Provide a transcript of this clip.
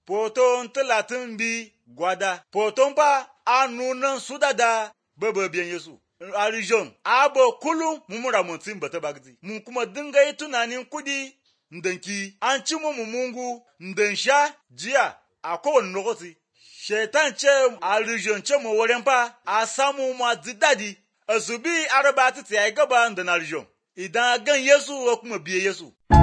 Poton talatin bi gwada. Poton pa a nunan su da baba biyan Yesu. A region, abo kullum mu mura mutum bata bagzi. Mun kuma dinga yi tunanin kudi ndanki. An ci mu mungu ndan sha jiya a kowane lokaci. Shaitan ce a region ce mu wurin fa a samu ma dadi. A zubi araba ta tsaye gaba da na region. Idan gan Yesu kuma biye Yesu.